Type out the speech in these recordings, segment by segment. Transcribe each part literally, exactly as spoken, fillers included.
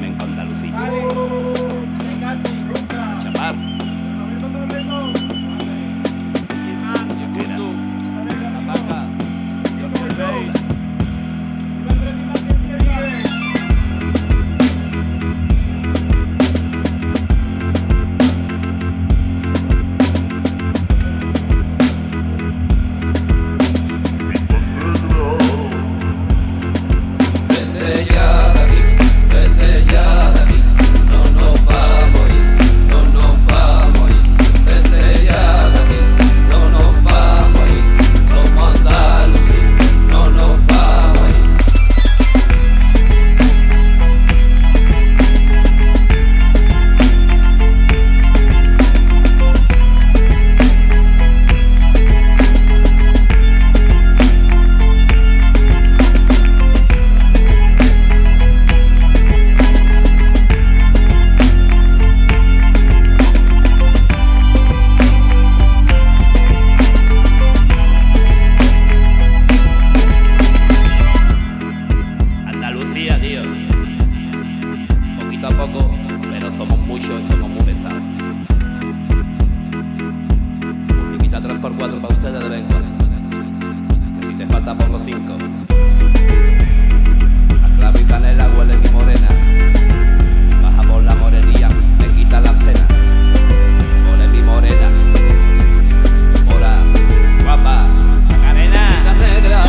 flamenco andalusí. Chapar. Poquito a poco, pero somos muchos y somos muy pesados. Musiquita tres por cuatro para ustedes de vez en cuando. Si te falta pongo cinco. A clavo y canela huele mi morena. Baja por la morería, me quita las penas. Ole mi morena. Hola, guapa, Macarena. Negra.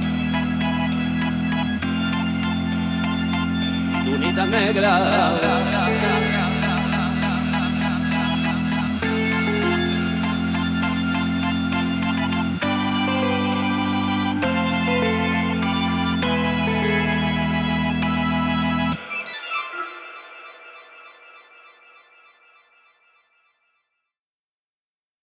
Tunita negra.